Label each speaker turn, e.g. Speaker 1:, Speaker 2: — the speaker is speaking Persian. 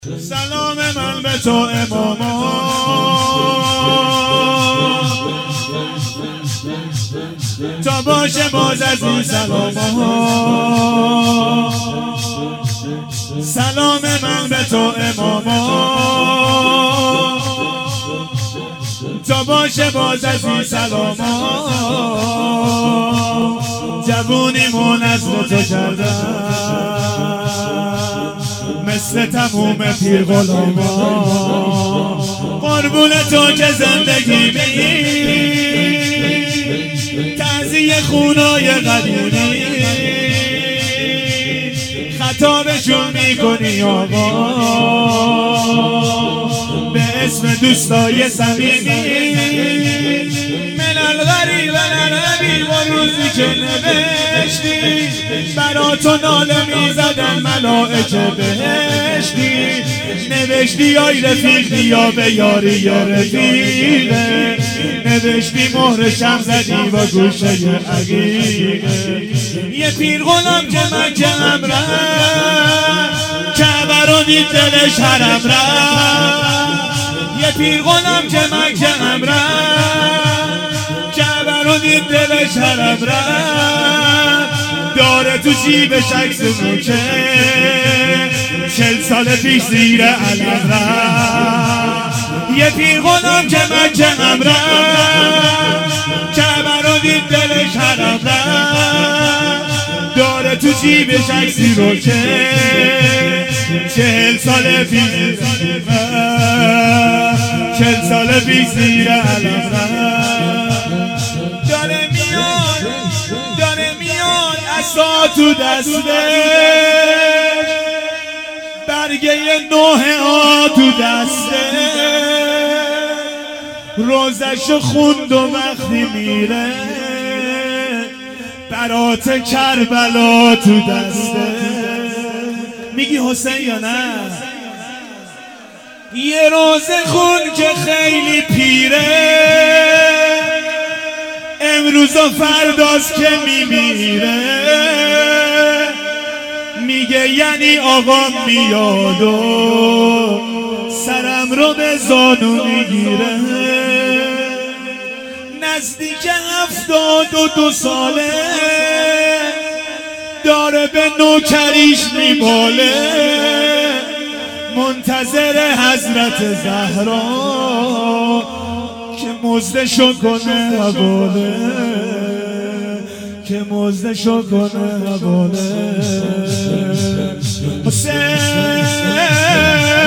Speaker 1: سلام من به تو اماما، تا باشه باز از این سلاما. سلام من به تو اماما، تا باشه باز از این سلاما. جوونیمون از تو کردن مثل تموم پیر غلاما. قربون تو که زندگی میگی، تعزیه خونای قدیمی، خطابشون میکنی آقا به اسم دوستای صمیمی. من الغریب الغریب و روزی که نوشتی برا تو ناله میزدن ملائکه بهشتی. نوشتی آی رفیق بیا به یاری یا رفیقه، نوشتی مهرشم زدی با گوشه عقیقه. یه پیر غلام که مکه هم رفت، کعبه رو دید دلش حرم رفت. یه پیر غلام که مکه هم رفت، کعبه رو دید دلش حرم رفت. داره تو جیبش عکس موکه، 40 سال پیش زیر علم رفت. یه پیر غلام که مکه هم رفت، کعبه رو دید دلش حرم رفت. داره تو جیبش عکسی رو که 40 سال پیش 40 سال پیش زیر علم رفت. داره میاد عصا تو دسته، برگه 9 ها تو دسته. روزشو خوند و وقتی میره برات کربلا تو دسته. میگی حسین یا نه؟ یه روزه خون که خیلی پیره، امروز و فرداست که میمیره. میگه یعنی آقا میاد و سرم رو به زانو میگیره. نزدیک 72 ساله، داره به نوکریش میباله. منتظر حضرت زهرا که مزدشو کنه حواله، که مزدشو کنه حواله. حسین